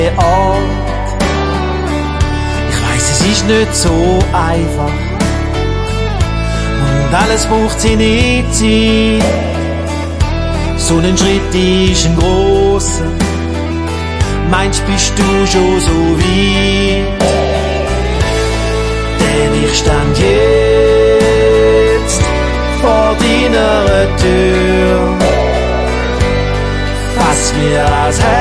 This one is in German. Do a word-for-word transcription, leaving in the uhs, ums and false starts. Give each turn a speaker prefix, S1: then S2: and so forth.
S1: an. Ich weiss, es ist nicht so einfach und alles braucht seine Zeit. So ein Schritt ist ein grosser, meinst bist du schon so weit? Denn ich stand jetzt vor deiner Tür, fass mir das Herz